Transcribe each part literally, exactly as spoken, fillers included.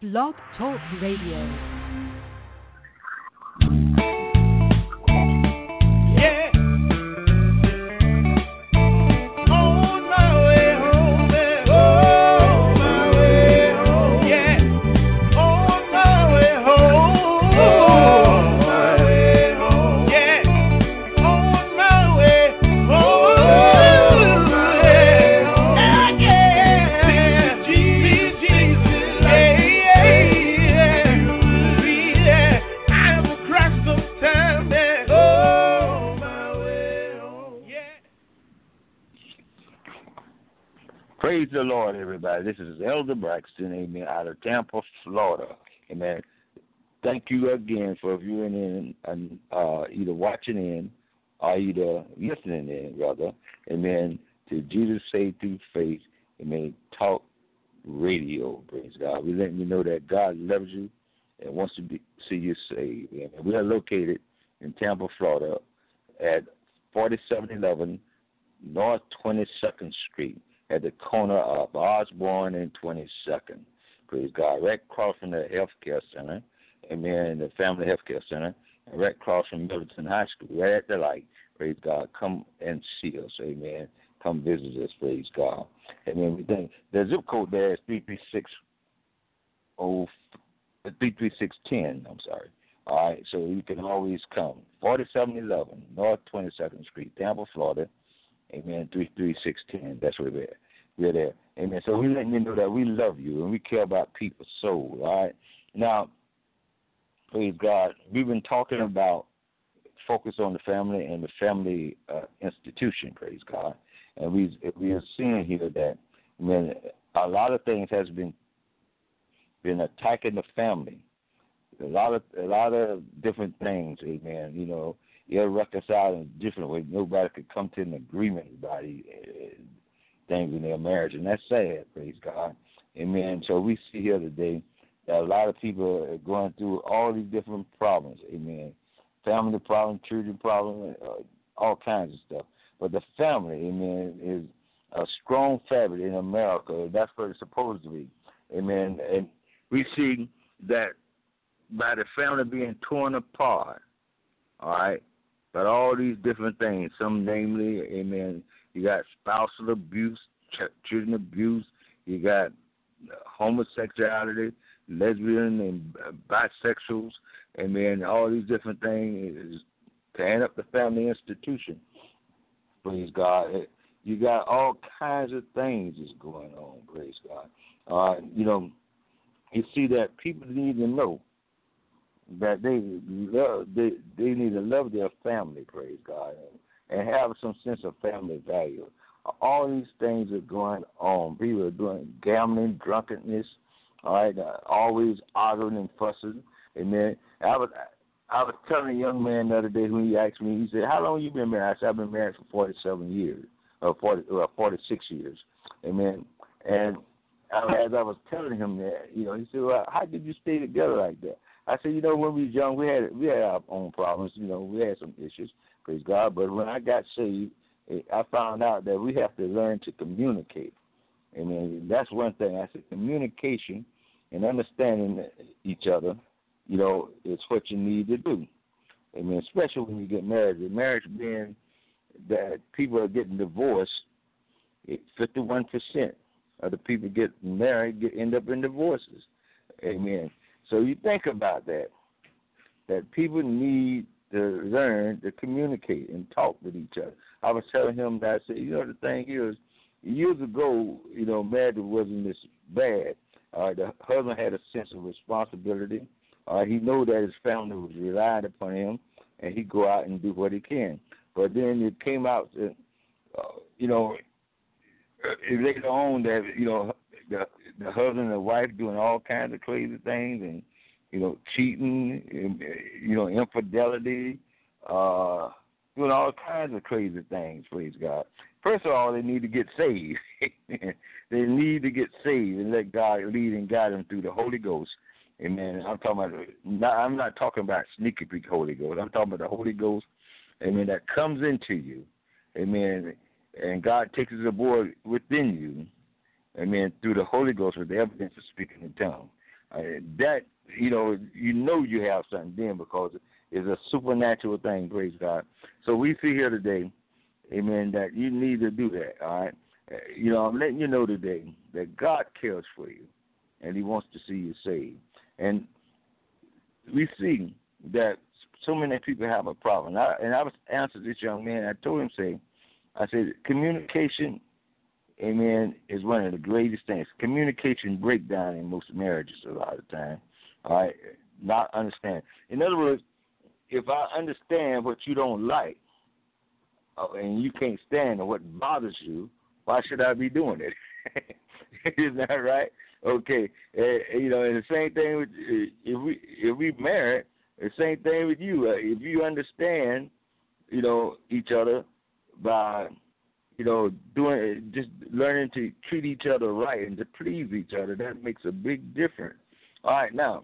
Blog Talk Radio. Praise the Lord, everybody. This is Elder Braxton, amen, out of Tampa, Florida. Amen. Thank you again for viewing in and uh, either watching in or either listening in, rather. Amen. To Jesus Saved Through Faith, amen, Talk Radio. Praise God. We're letting you know that God loves you and wants to be, see you saved. Amen. We are located in Tampa, Florida at forty-seven eleven North twenty-second Street, at the corner of Osborne and twenty-second. Praise God. Right across from the healthcare center, amen, the Family Healthcare Center, and right across from Middleton High School, right at the light. Praise God. Come and see us, amen. Come visit us, praise God. Amen. We think the zip code there is three three six oh three three six ten, I'm sorry. All right, so you can always come. forty-seven eleven North twenty-second Street, Tampa, Florida. Amen. Three three six ten. That's where we're at. We're there. Amen. So we're letting you know that we love you and we care about people's soul. All right. Now, praise God. We've been talking about focus on the family and the family uh, institution. Praise God. And we we are seeing here that when a lot of things has been been attacking the family. A lot of a lot of different things. Amen. You know. You're reconciled in different ways. Nobody could come to an agreement about uh, things in their marriage, and that's sad, praise God. Amen. So we see here today that a lot of people are going through all these different problems, amen. Family problems, children problems, uh, all kinds of stuff. But the family, amen, is a strong fabric in America. That's what it's supposed to be, amen. And we see that by the family being torn apart, all right, but all these different things, some namely, amen, you got spousal abuse, ch- children abuse, you got homosexuality, lesbian and bisexuals, amen, all these different things is tearing up the family institution. Praise God. You got all kinds of things that's going on, praise God. Uh, you know, you see that people need to know that they love, they they need to love their family, praise God, and have some sense of family value. All these things are going on. People are doing gambling, drunkenness, all right, uh, always arguing and fussing. Amen. I was I was telling a young man the other day when he asked me, he said, "How long you been married?" I said, "I've been married for forty-seven years, or forty, or forty-six years." Amen. And as I was telling him that, you know, he said, "Well, how did you stay together like that?" I said, you know, when we was young, we had we had our own problems. You know, we had some issues, praise God. But when I got saved, I found out that we have to learn to communicate. I mean, that's one thing. I said communication and understanding each other, you know, is what you need to do. I mean, especially when you get married. The marriage being that people are getting divorced, fifty-one percent of the people get married get end up in divorces. Amen. So you think about that, that people need to learn to communicate and talk with each other. I was telling him that I said, you know, the thing is, years ago, you know, marriage wasn't this bad. Uh, the husband had a sense of responsibility. Uh, he knew that his family was relying upon him, and he'd go out and do what he can. But then it came out, uh, you know, later on that, you know, the, the husband and the wife doing all kinds of crazy things and, you know, cheating, and, you know, infidelity, uh, doing all kinds of crazy things, praise God. First of all, they need to get saved. They need to get saved and let God lead and guide them through the Holy Ghost. Amen. I'm talking about, not, I'm not talking about sneaky peek Holy Ghost. I'm talking about the Holy Ghost, amen, that comes into you, amen, and God takes it aboard within you, amen, through the Holy Ghost with the evidence of speaking in tongues. Uh, that, you know, you know you have something then because it's a supernatural thing, praise God. So we see here today, amen, that you need to do that, all right? Uh, you know, I'm letting you know today that God cares for you, and he wants to see you saved. And we see that so many people have a problem. And I, and I was answered this young man. I told him, say, I said, communication, amen, is one of the greatest things. Communication breakdown in most marriages a lot of the time. All right, not understand. In other words, if I understand what you don't like, uh, and you can't stand or what bothers you, why should I be doing it? Isn't that right? Okay, uh, you know, and the same thing with uh, if we if we married, the same thing with you. Uh, if you understand, you know, each other by, you know, doing just learning to treat each other right and to please each other, that makes a big difference. All right, now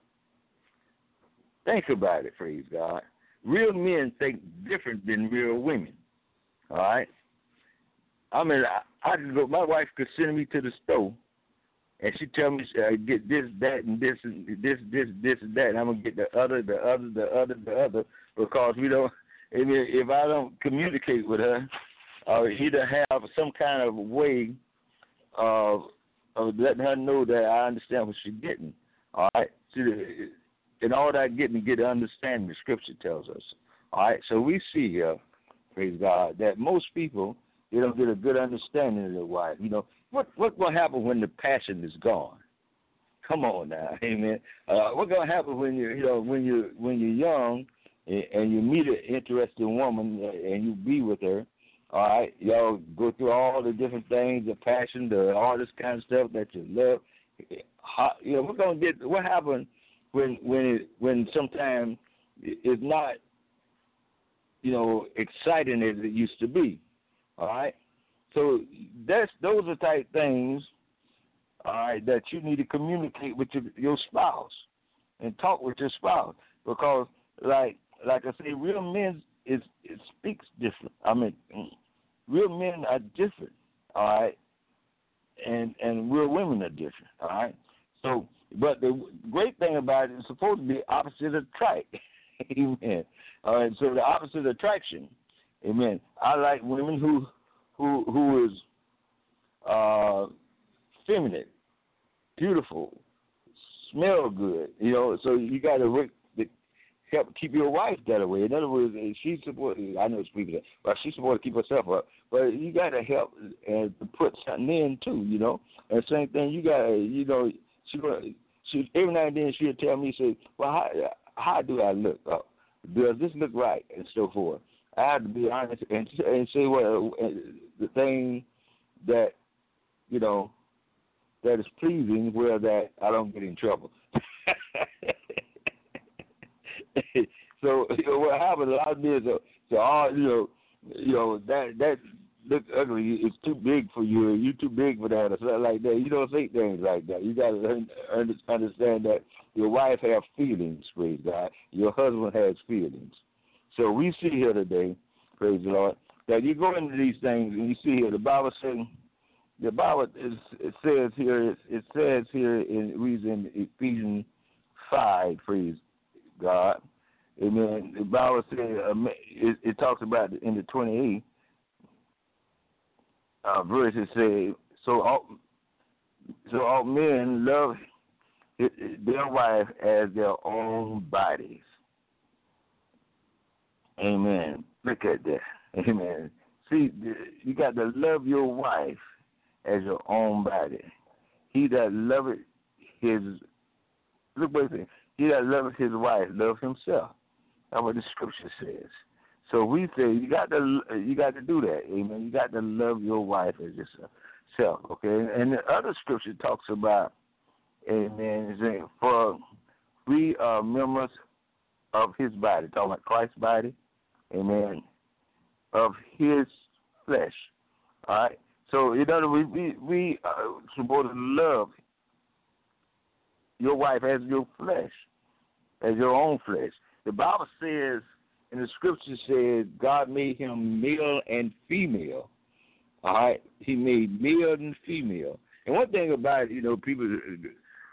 think about it. Praise God. Real men think different than real women. All right. I mean, I, I could go. My wife could send me to the store, and she tell me uh, get this, that, and this, and this, this, this, and that. And I'm gonna get the other, the other, the other, the other, because we don't. I mean, if I don't communicate with her, or either have some kind of way of of letting her know that I understand what she's getting. All right. See, and all that getting to get an understanding, the Scripture tells us. All right. So we see here, praise God, that most people, they don't get a good understanding of their wife. You know, what what will happen when the passion is gone? Come on now, amen. Uh, what's gonna happen when you you know when you when you're young and, and you meet an interesting woman and you be with her? All right, y'all go through all the different things, the passion, the all this kind of stuff that you love. How, you know, we're gonna get what happened when when it, when sometimes it's not, you know, exciting as it used to be. All right, so that's those are type things, all right, that you need to communicate with your, your spouse and talk with your spouse, because like like I say, real men is it speaks different. I mean, real men are different, all right, and and real women are different, all right. So, but the great thing about it is supposed to be opposite attract, amen. All right, so the opposite attraction. Amen. I like women who who who is uh, feminine, beautiful, smell good. You know, so you got to work to help keep your wife that way. In other words, she's supposed. I know it's people that, but she's supposed to keep herself up. But you got to help and to put something in too. You know, and same thing. You got to, you know, she she every now and then she'll tell me, say, well, how how do I look? Uh, does this look right, and so forth. I have to be honest and, and say what uh, the thing that, you know, that is pleasing, where that I don't get in trouble. So you know, what happens a lot of men, so, so all you know, you know that that look ugly. It's too big for you. You're too big for that, or something like that. You don't say things like that. You got to understand that your wife has feelings. Praise God. Your husband has feelings. So we see here today, praise the Lord, that you go into these things and you see here the Bible saying, the Bible is, it says here, it says here in reads in Ephesians five, praise God, amen. The Bible says it, it talks about in the twenty-eighth uh, verse. It says, so all so all men love their wife as their own bodies. Amen. Look at that. Amen. See, you got to love your wife as your own body. He that loveth his, look what it says. He that loveth his wife loves himself. That's what the Scripture says. So we say you got to you got to do that. Amen. You got to love your wife as yourself. Okay. And the other Scripture talks about, amen, saying, for we are members of his body, talking about Christ's body. Amen. Of his flesh. All right. So in other words, we we are supposed to love your wife as your flesh, as your own flesh. The Bible says, and the Scripture says, God made him male and female. All right. He made male and female. And one thing about it, you know, people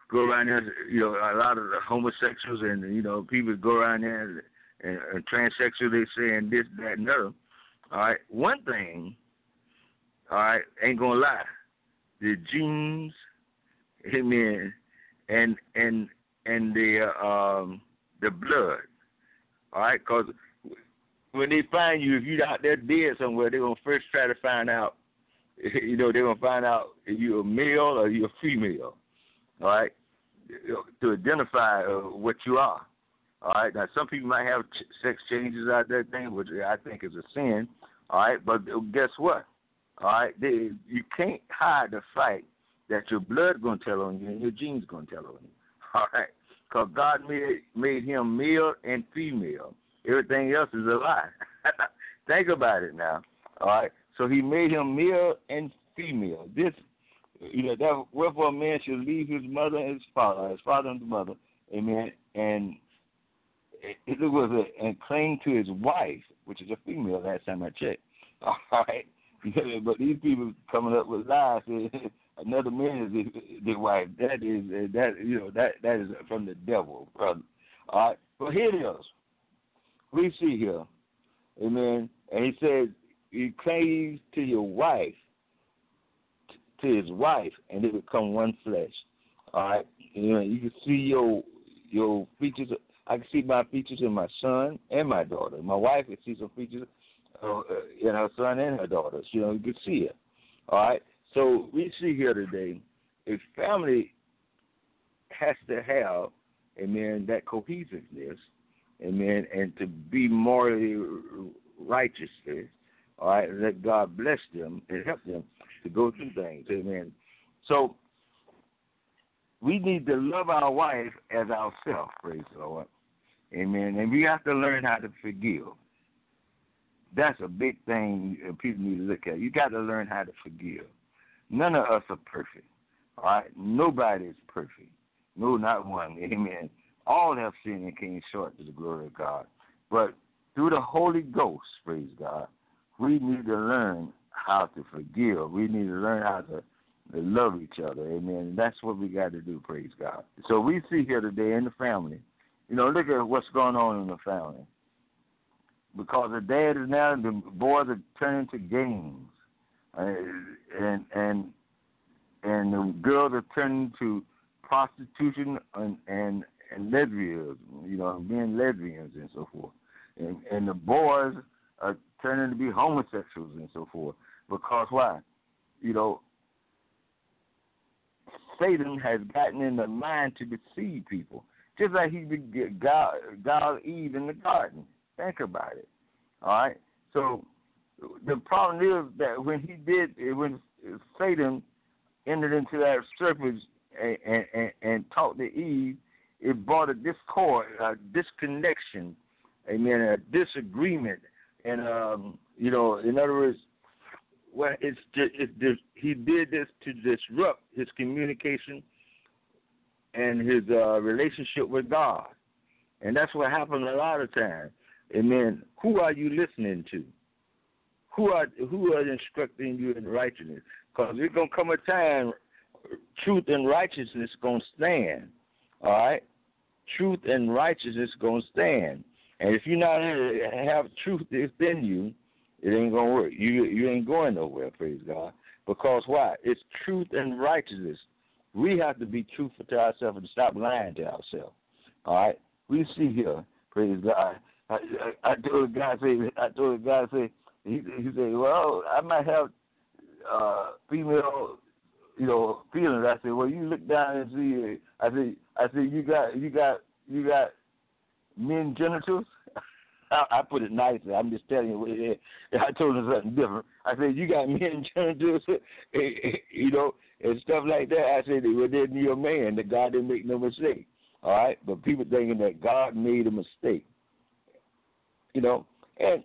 go around there, you know, a lot of the homosexuals and, you know, people go around there and, and, and transsexual, they saying this, that, and other. All right, one thing, all right, ain't gonna lie, the genes, amen, and and and the um the blood, all right, because when they find you, if you're out there dead somewhere, they're gonna first try to find out, you know, they're gonna find out if you're a male or you're a female, all right, to identify uh, what you are. All right, now some people might have ch- sex changes out there, thing, which I think is a sin. All right, but guess what? All right, they, you can't hide the fact that your blood gonna tell on you and your genes gonna tell on you. All right, because God made made him male and female. Everything else is a lie. Think about it now. All right, so he made him male and female. This, you know, that wherefore a man should leave his mother and his father, his father and his mother, amen, and it was a, and cling to his wife, which is a female. Last time I checked, all right. But these people coming up with lies. Another man is their wife. That is that you know that that is from the devil, brother. All right. But here it is. We see here, amen. And he says he clings to your wife, to his wife, and they become one flesh. All right. You know, you can see your your features. I can see my features in my son and my daughter. My wife can see some features uh, in her son and her daughters. You know, you can see it. All right? So we see here today, a family has to have, amen, that cohesiveness, amen, and to be morally righteous, all right, let God bless them and help them to go through things, amen. So we need to love our wife as ourselves, praise the Lord. Amen. And we have to learn how to forgive. That's a big thing people need to look at. You got to learn how to forgive. None of us are perfect. All right? Nobody is perfect. No, not one. Amen. All have sinned and came short to the glory of God. But through the Holy Ghost, praise God, we need to learn how to forgive. We need to learn how to to love each other, amen. And that's what we got to do, praise God. So we see here today in the family, you know, look at what's going on in the family. Because the dad is now, the boys are turning to games, uh, and and and the girls are turning to prostitution and and, and lesbianism, you know, being lesbians and so forth. And and the boys are turning to be homosexuals and so forth. Because why? You know, Satan has gotten in the mind to deceive people, just like he did God, God Eve in the garden. Think about it. All right. So the problem is that when he did, when Satan entered into that serpent and, and, and, and talked to Eve, it brought a discord, a disconnection, amen, a disagreement, and um, you know, in other words. Well, it's just, it's just, he did this to disrupt his communication and his uh, relationship with God. And that's what happens a lot of times. And then, who are you listening to? Who are who are instructing you in righteousness? Because there's going to come a time, truth and righteousness going to stand. All right? Truth and righteousness going to stand. And if you not have truth within you, it ain't going to work. You you ain't going nowhere, praise God. Because why? It's truth and righteousness. We have to be truthful to ourselves and stop lying to ourselves. All right? We see here, praise God. I, I, I told the guy, say, I told the guy, say, he, he said, well, I might have uh, female, you know, feelings. I said, well, you look down and see. I said, I said, you got, you got, you got men genitals. I put it nicely. I'm just telling you what it is. I told him something different. I said, you got men trying to do it, you know, and stuff like that. I said, well, they're your man, that God didn't make no mistake. All right? But people thinking that God made a mistake. You know, and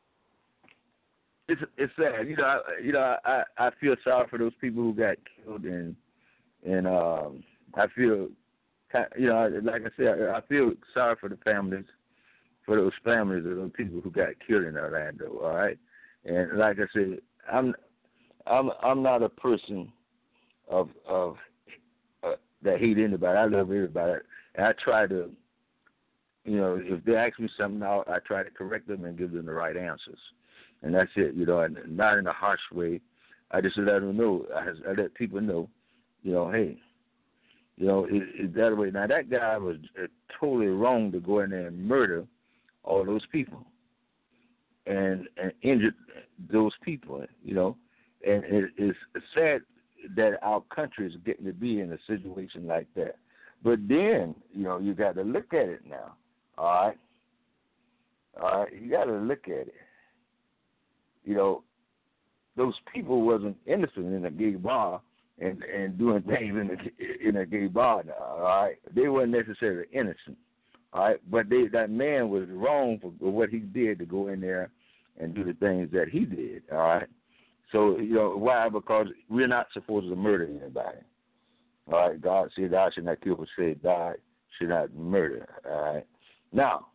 it's it's sad. You know, I, you know, I, I feel sorry for those people who got killed, and and um, I feel, you know, like I said, I feel sorry for the families. For those families of those people who got killed in Orlando, all right? And like I said, I'm I'm I'm not a person of of uh, that hate anybody. I love everybody, and I try to, you know, if they ask me something, I, I try to correct them and give them the right answers, and that's it. You know, and not in a harsh way. I just let them know. I, I let people know, you know, hey, you know, it, it, that way. Now that guy was uh, totally wrong to go in there and murder all those people and and injure those people. You know, and it, it's sad that our country is getting to be in a situation like that. But then, you know, you got to look at it now. All right, all right, you got to look at it. You know, those people wasn't innocent in a gay bar and, and doing things in a, in a gay bar now, all right? They weren't necessarily innocent, all right? But they, that man was wrong for what he did to go in there and do the things that he did, all right? So, you know, why? Because we're not supposed to murder anybody, all right? God said, thou should not kill, but said, thou should not murder, all right? Now,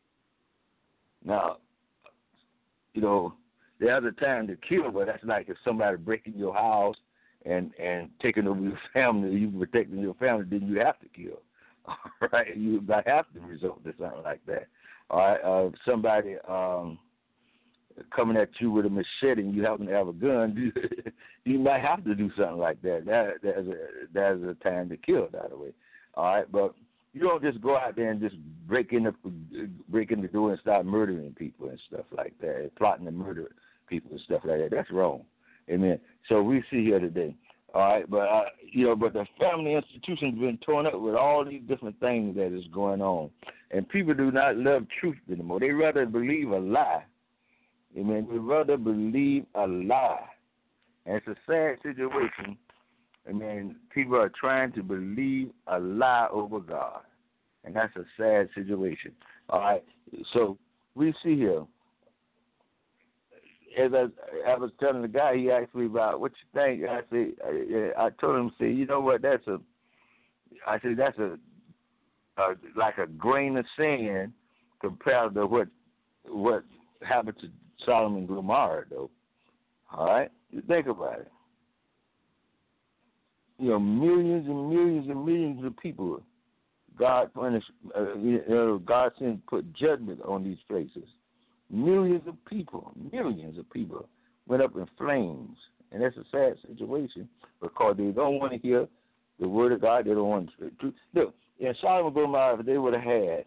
now, you know, there's a time to kill, but that's like if somebody breaking your house and, and taking over your family, you protecting your family, then you have to kill. All right? You might have to resort to something like that. All right? Uh, somebody um, coming at you with a machete and you happen to have a gun, you, you might have to do something like that. That that's a, that's a time to kill, by the way. All right? But you don't just go out there and just break in the, break in the door and start murdering people and stuff like that, plotting to murder people and stuff like that. That's wrong. Amen. So we see here today. All right, but uh, you know, but the family institution's been torn up with all these different things that is going on, and people do not love truth anymore. They rather believe a lie. Amen. They rather believe a lie, and it's a sad situation. I mean, people are trying to believe a lie over God, and that's a sad situation. All right, so we see here. As I, I was telling the guy, he asked me about what you think. I said, I, I told him, say, you know what? That's a, I said that's a, a like a grain of sand compared to what what happened to Sodom and Gomorrah, though. All right, you think about it. You know, millions and millions and millions of people, God punished. Uh, you know, God sent put judgment on these places. Millions of people, millions of people went up in flames. And that's a sad situation because they don't want to hear the word of God. They don't want to speak truth. Look, in Sodom and Gomorrah, if they would have had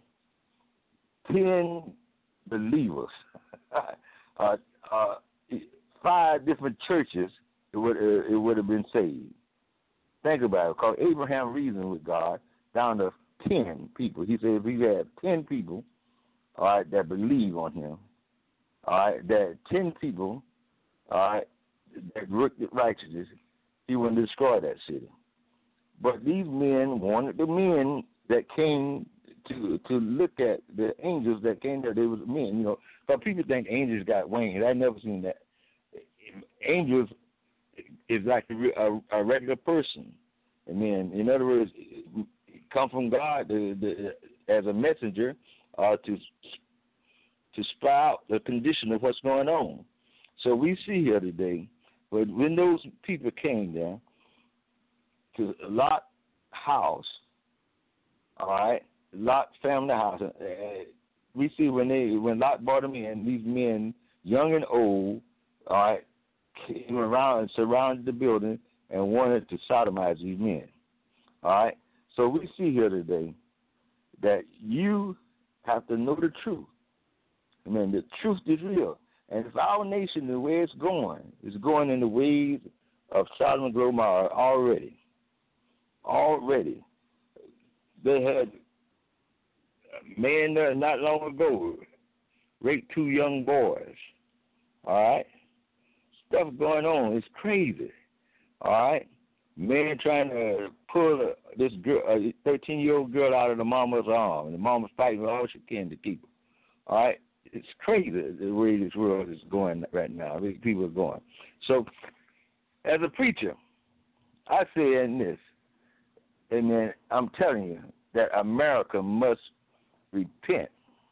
ten believers, uh, uh, five different churches, it would, uh, it would have been saved. Think about it. Because Abraham reasoned with God down to ten people. He said if he had ten people, all right, that believe on him, all right, that ten people, all right, that worked with righteousness, he wouldn't destroy that city. But these men wanted the men that came to to look at the angels that came there. They was men, you know. But people think angels got wings. I never seen that. Angels is like a, a, a regular person. I mean, in other words, come from God the, the, as a messenger uh, to. to spy out the condition of what's going on. So we see here today, but when those people came there to Lot's house, all right, Lot family house, uh, we see when they when Lot brought them in, these men, young and old, all right, came around and surrounded the building and wanted to sodomize these men. All right? So we see here today that you have to know the truth. I mean, the truth is real. And if our nation, the way it's going, is going in the ways of Sodom and Gomorrah already, already, they had a man there not long ago raped two young boys, all right? Stuff going on. It's crazy, all right? Man trying to pull a, this girl, a thirteen-year-old girl out of the mama's arm, and the mama's fighting with all she can to keep her, all right? It's crazy the way this world is going right now. The people are going. So, as a preacher, I say in this, amen, I'm telling you that America must repent.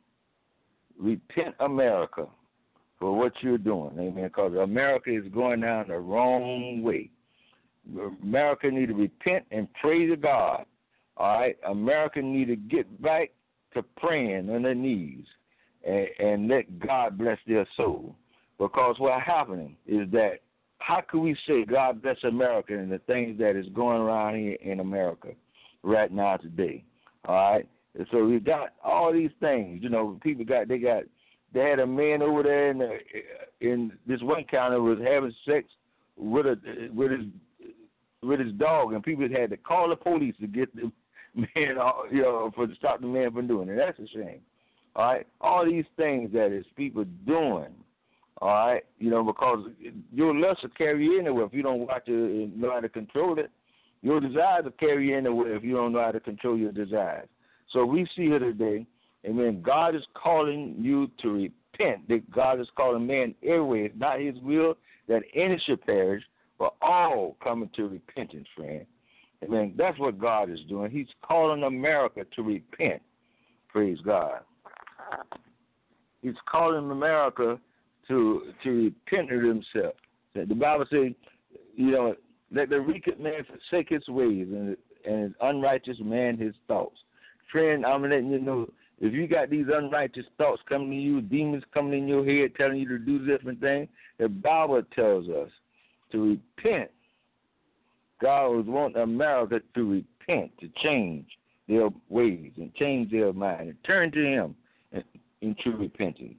Repent, America, for what you're doing, amen, because America is going down the wrong way. America need to repent and pray to God. All right, America need to get back to praying on their knees and, and let God bless their soul. Because what's happening is that how can we say God bless America and the things that is going around here in America right now today? All right, and so we got all these things. You know, people got they got they had a man over there in the, in this one county was having sex with a with his with his dog, and people had to call the police to get the man, you know, for to stop the man from doing it. That's a shame. All right, all these things that is people doing. All right, you know, because your lust will carry you anywhere if you don't watch it and know how to control it. Your desires will carry you anywhere if you don't know how to control your desires. So we see here today, amen, God is calling you to repent. That God is calling man everywhere. It's not his will that any should perish, but all coming to repentance, friend. Amen. That's what God is doing. He's calling America to repent. Praise God. He's calling America to to repent of himself. The Bible says, you know, let the wicked man forsake his ways and, and his unrighteous man his thoughts. Friend, I'm letting you know, if you got these unrighteous thoughts coming to you, demons coming in your head telling you to do different things, the Bible tells us to repent. God was wanting America to repent, to change their ways and change their mind and turn to him in, in true repentance.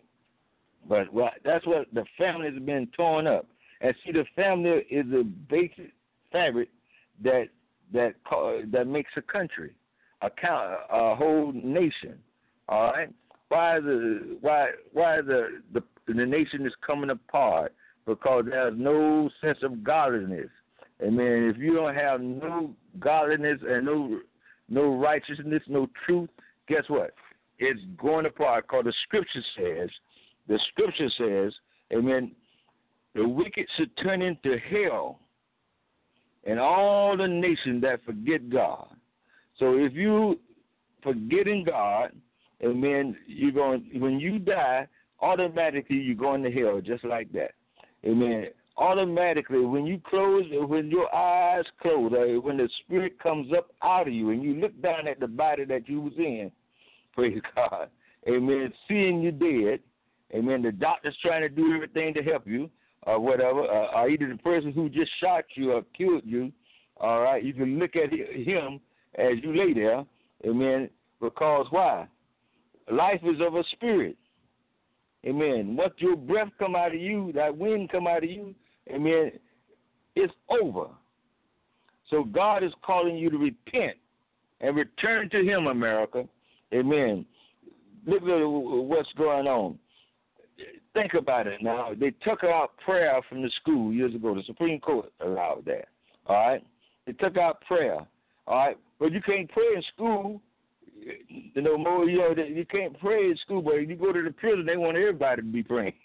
But well, that's what the family has been torn up. And see, the family is a basic fabric that that that makes a country, a, a whole nation. All right. Why the why why the, the the nation is coming apart? Because there's no sense of godliness. I mean, if you don't have no godliness and no no righteousness, no truth, guess what? It's going apart. Because the scripture says. The scripture says, amen, the wicked should turn into hell and all the nations that forget God. So if you forgetting God, amen, you're going, when you die, automatically you're going to hell just like that. Amen. Automatically, when you close, when your eyes close, uh, when the spirit comes up out of you and you look down at the body that you was in, praise God, amen, seeing you dead, amen. The doctor's trying to do everything to help you, or whatever. Uh, or either the person who just shot you or killed you. All right, you can look at him as you lay there, amen. Because why? Life is of a spirit, amen. Once your breath come out of you, that wind come out of you, amen. It's over. So God is calling you to repent and return to Him, America, amen. Look at what's going on. Think about it now. They took out prayer from the school years ago. The Supreme Court allowed that. All right? They took out prayer. All right? But you can't pray in school. You know, more, you know, you can't pray in school, but if you go to the prison, they want everybody to be praying.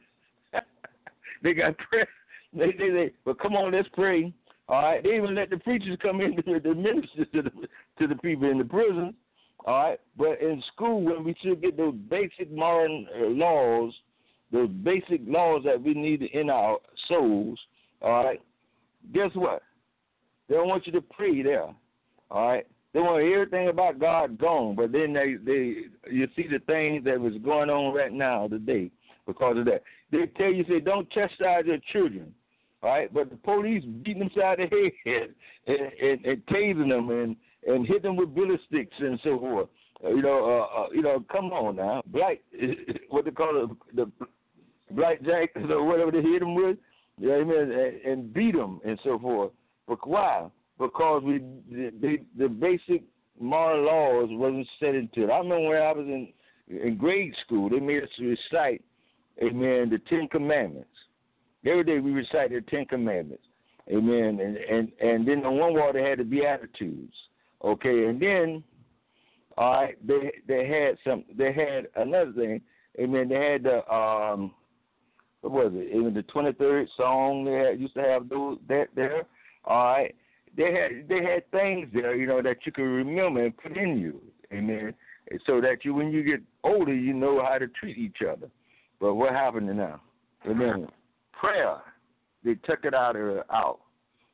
They got prayer. They, they, they, but come on, let's pray. All right? They even let the preachers come in, the ministers to the, to the people in the prison. All right? But in school, when we should get those basic moral laws, those basic laws that we need in our souls, all right, guess what? They don't want you to pray there, all right? They want everything about God gone, but then they, they you see the things that was going on right now today because of that. They tell you, say, don't chastise your children, all right? But the police beating them side of the head and, and, and tasing them and, and hit them with billy sticks and so forth. Uh, you know, uh, uh, you know, come on now. Black, what they call it, the blackjack or whatever they hit them with, you know what I mean, and, and beat them and so forth. But why? Because we the, the basic moral laws wasn't set into it. I remember when I was in in grade school, they made us recite, amen, the Ten Commandments. Every day we recite the Ten Commandments, amen, and and, and then on one wall they had the Beatitudes, okay, and then, all right, they they had some, they had another thing, amen, they had the um. What was it? Even the twenty-third song they had, used to have those that there. All right, they had they had things there, you know, that you could remember and put in you, amen. So that you, when you get older, you know how to treat each other. But what happened now? Amen. Prayer, they took it out of out,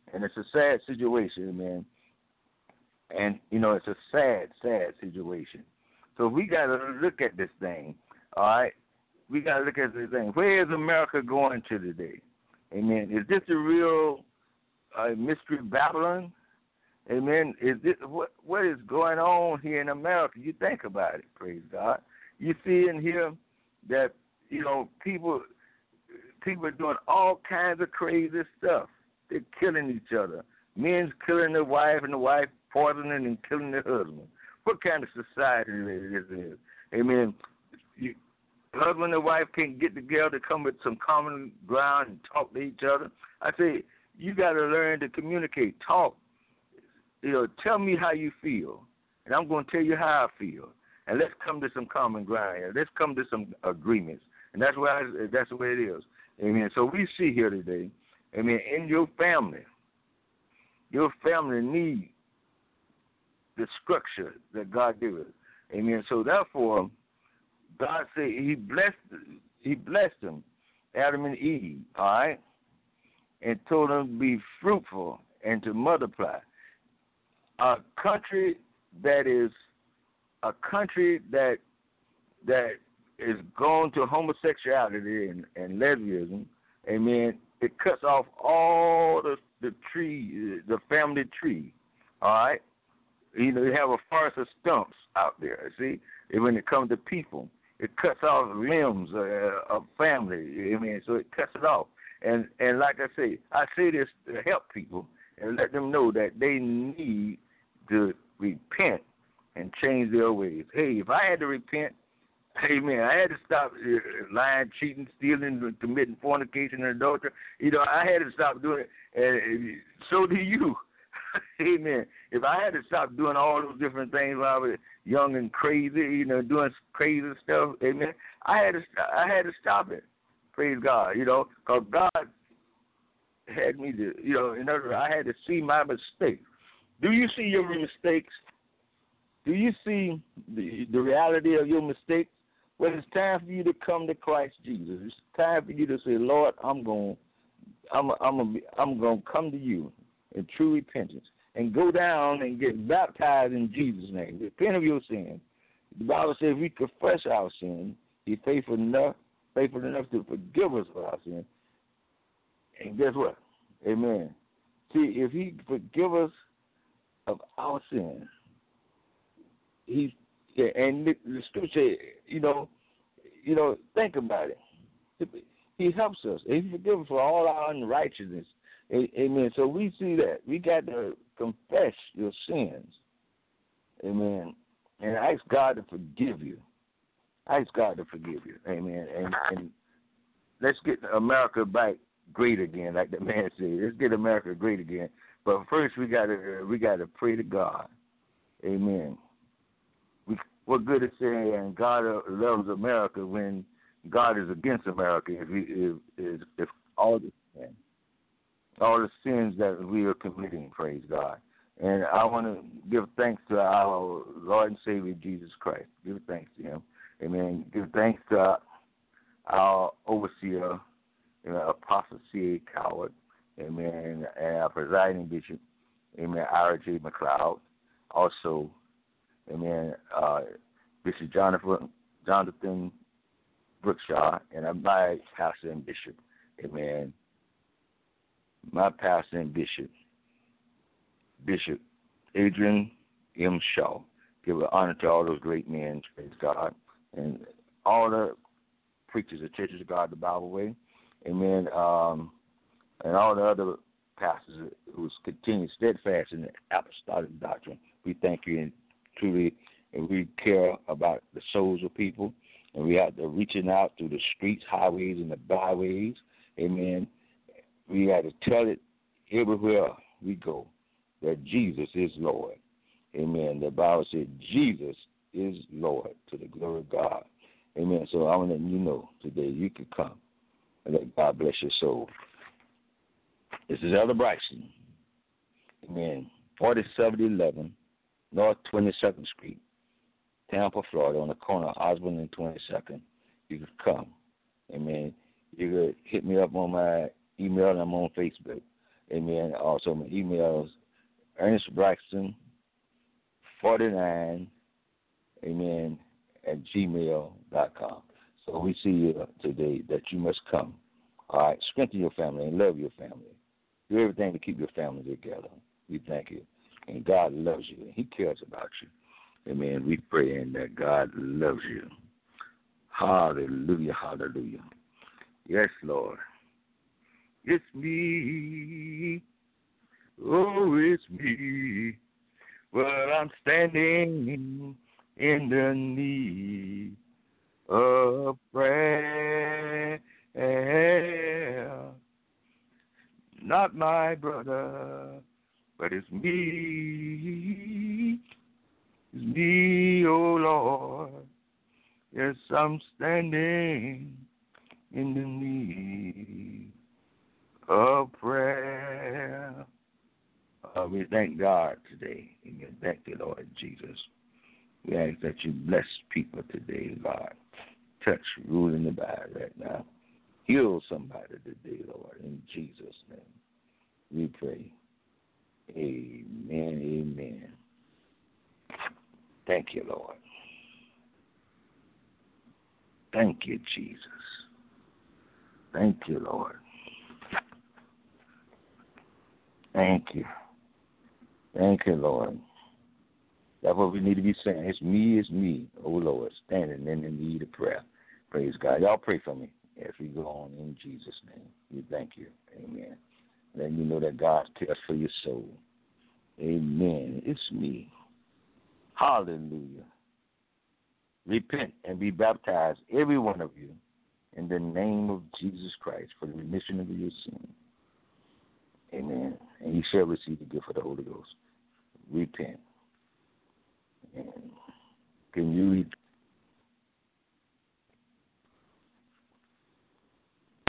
And it's a sad situation, man. And, you know, it's a sad, sad situation. So we got to look at this thing, all right? We got to look at this thing. Where is America going to today? Amen. Is this a real uh, mystery Babylon? Amen. Is this what what is going on here in America? You think about it, praise God. You see in here that, you know, people people are doing all kinds of crazy stuff. They're killing each other. Men's killing their wife and the wife poisoning and killing their husband. What kind of society is this? Amen. You, husband and wife can't get together, come with some common ground and talk to each other. I say, you got to learn to communicate, talk. You know, tell me how you feel, and I'm going to tell you how I feel. And let's come to some common ground here. Let's come to some agreements. And that's where I, that's the way it is. Amen. So we see here today, amen, in your family, your family needs the structure that God gave us. Amen. So therefore, God said He blessed He blessed them, Adam and Eve, all right, and told them to be fruitful and to multiply. A country that is a country that that is going to homosexuality and, and lesbianism, amen, it cuts off all the the tree, the family tree, all right. You know, you have a forest of stumps out there, see? And when it comes to people, it cuts off limbs uh, of family, I mean, so it cuts it off. And and like I say, I say this to help people and let them know that they need to repent and change their ways. Hey, if I had to repent, hey, man, I had to stop lying, cheating, stealing, committing fornication and adultery. You know, I had to stop doing it, and so do you. Amen. If I had to stop doing all those different things when I was young and crazy, you know, doing crazy stuff, amen, I had to I had to stop it. Praise God, you know, because God had me to, you know, in other words, I had to see my mistakes. Do you see your mistakes? Do you see the, the reality of your mistakes? Well, it's time for you to come to Christ Jesus. It's time for you to say, Lord, I'm going, I'm, I'm, I'm going to come to you in true repentance and go down and get baptized in Jesus' name. Repent of your sins. The Bible says if we confess our sins, He's faithful enough, faithful enough to forgive us of our sins. And guess what? Amen. See, if He forgive us of our sins, He and the, the scripture, you know, you know, think about it. He helps us. He forgives us for all our unrighteousness. Amen. So we see that. We got to confess your sins. Amen. And ask God to forgive you. Ask God to forgive you. Amen. And, and let's get America back great again, like the man said. Let's get America great again. But first we gotta we gotta pray to God. Amen. We, what good is saying God loves America when God is against America if we, if, if, if all the sin. all the sins that we are committing, praise God. And I want to give thanks to our Lord and Savior, Jesus Christ. Give thanks to Him. Amen. Give thanks to our, our overseer, you know, Apostle C A Coward. Amen. And our presiding bishop, amen, Ira J. McLeod. Also, amen, uh, Bishop Jonathan, Jonathan Brookshaw, and my pastor and bishop, amen, my pastor and bishop, Bishop Adrian M. Shaw. Give honor to all those great men, praise God, and all the preachers of Churches of God the Bible Way, amen, um, and all the other pastors who continue steadfast in the apostolic doctrine. We thank you, and truly, and we care about the souls of people, and we have to reaching out through the streets, highways, and the byways, amen. We got to tell it everywhere we go that Jesus is Lord. Amen. The Bible said Jesus is Lord, to the glory of God. Amen. So I want to let you know today you can come and let God bless your soul. This is Elder Braxton. Amen. forty-seven eleven North twenty-second Street, Tampa, Florida, on the corner of Osborne and twenty-second. You can come. Amen. You can hit me up on my email, and I'm on Facebook. Amen. Also, my email is Ernest Braxton forty-nine, amen, at gmail dot com. So we see you today that you must come. All right, strengthen your family and love your family. Do everything to keep your family together. We thank you. And God loves you, and he cares about you. Amen. We pray in that God loves you. Hallelujah, hallelujah. Yes, Lord. It's me. Oh, it's me. But I'm standing in the need of prayer. Not my brother, but it's me. It's me, oh Lord. Yes, I'm standing in the need of prayer. Uh, we thank God today. Amen. Thank you, Lord Jesus. We ask that you bless people today, Lord. Touch, rule, and abide right now. Heal somebody today, Lord, in Jesus' name. We pray. Amen, amen. Thank you, Lord. Thank you, Jesus. Thank you, Lord. Thank you. Thank you, Lord. That's what we need to be saying. It's me, it's me, oh Lord, standing in the need of prayer. Praise God. Y'all pray for me as we go on in Jesus' name. We thank you. Amen. Letting you know that God cares for your soul. Amen. It's me. Hallelujah. Repent and be baptized, every one of you, in the name of Jesus Christ for the remission of your sin. Amen. And you shall receive the gift of the Holy Ghost. Repent. And can you read